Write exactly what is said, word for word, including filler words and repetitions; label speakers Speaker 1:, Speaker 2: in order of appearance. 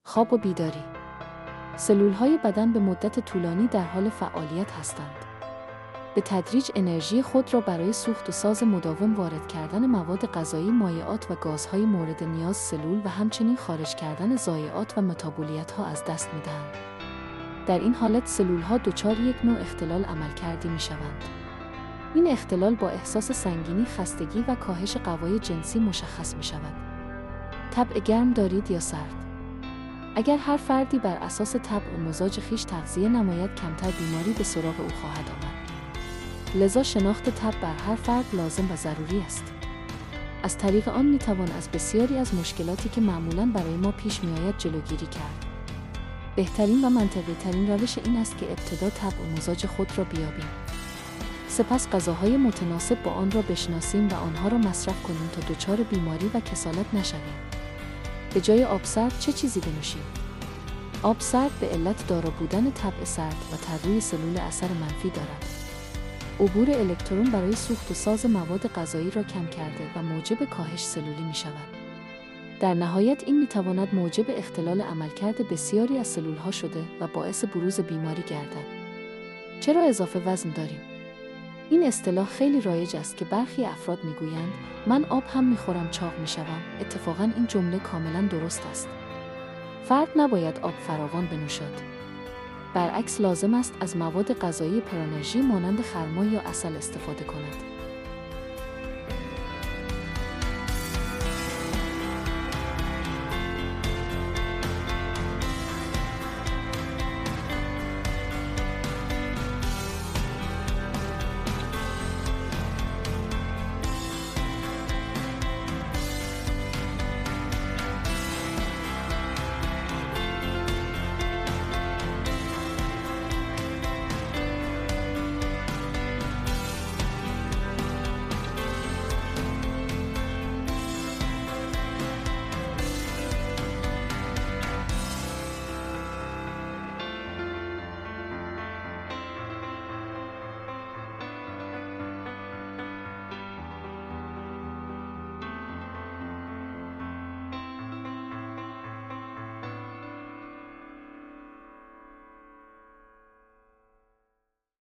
Speaker 1: خواب و بیداری. سلولهای بدن به مدت طولانی در حال فعالیت هستند. به تدریج انرژی خود را برای سوخت و ساز مداوم وارد کردن مواد غذایی، مایعات و گازهای مورد نیاز سلول و همچنین خارج کردن ضایعات و متابولیت‌ها از دست می‌دهند. در این حالت سلولها دچار یک نوع اختلال عملکردی می‌شوند. این اختلال با احساس سنگینی، خستگی و کاهش قوای جنسی مشخص می‌شود. طبع گرم دارید یا سرد؟ اگر هر فردی بر اساس طبع و مزاج خویش تغذیه نماید، کمتر بیماری به سراغ او خواهد آمد. لذا شناخت طبع بر هر فرد لازم و ضروری است. از طریق آن می‌توان از بسیاری از مشکلاتی که معمولاً برای ما پیش می‌آید جلوگیری کرد. بهترین و منطقی‌ترین روش این است که ابتدا طبع و مزاج خود را بیابیم. سپس غذاهای متناسب با آن را بشناسیم و آنها را مصرف کنیم تا دچار بیماری و کسالت نشویم. به جای آب سرد چه چیزی بنوشیم؟ آب سرد به علت دارا بودن طبع سرد و تروی سلول اثر منفی دارد. عبور الکترون برای سوخت و ساز مواد غذایی را کم کرده و موجب کاهش سلولی می شود. در نهایت این می تواند موجب اختلال عملکرد بسیاری از سلولها شده و باعث بروز بیماری گردد. چرا اضافه وزن داریم؟ این اصطلاح خیلی رایج است که برخی افراد می گویند من آب هم می خورم چاق می شوم. اتفاقاً این جمله کاملاً درست است. فرد نباید آب فراوان بنوشد. برعکس لازم است از مواد غذایی پرانرژی مانند خرما یا عسل استفاده کند.